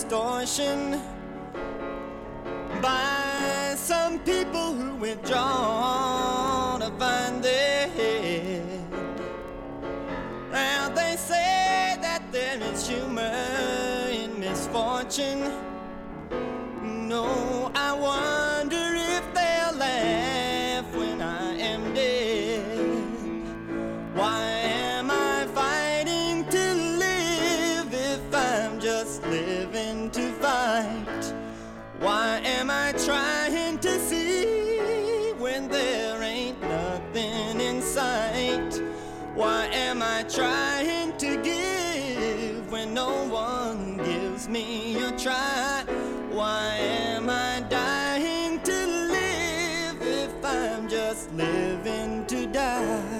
distortion by some people who withdraw to find their head. Now they say that there is humor in misfortune. No, I wonder if they'll laugh when I am dead. Why am I fighting to live if I'm just living to fight? Why am I trying to see when there ain't nothing in sight? Why am I trying to give when no one gives me a try? Why am I dying to live if I'm just living to die?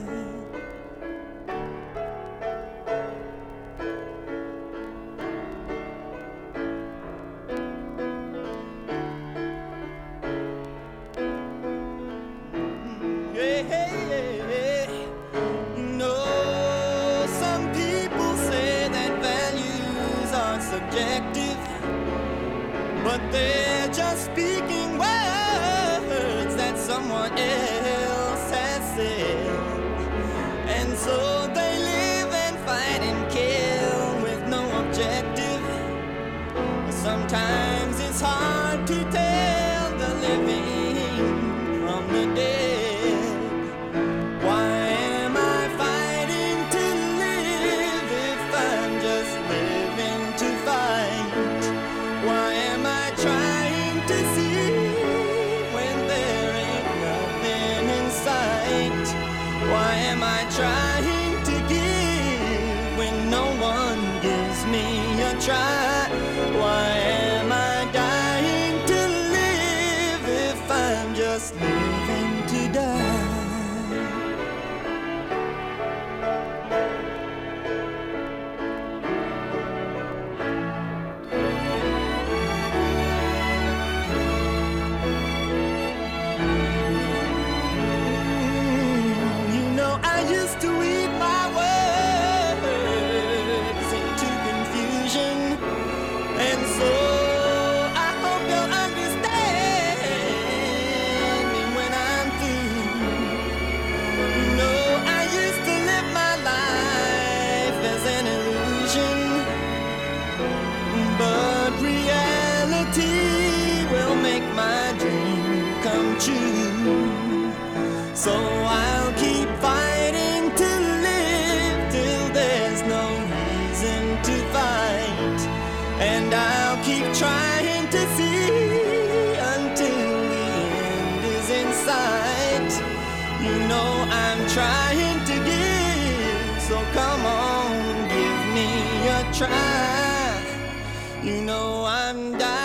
Subjective, but they're just speaking words that someone else has said. And so they live and fight and kill with no objective. Sometimes it's hard to tell the living from the dead. Why am I fighting to live if I'm just living to fight? Why am I trying to see when there ain't nothing in sight? Why am I trying to give when no one gives me a try? Why am I dying to live if I'm just living to die? To weave my words into confusion, and so I hope you'll understand me when I'm through. No, I used to live my life as an illusion, but reality will make my dream come true. So I'll keep fighting to live till there's no reason to fight, and I'll keep trying to see until the end is in sight. You know I'm trying to give, so come on, give me a try. You know I'm dying.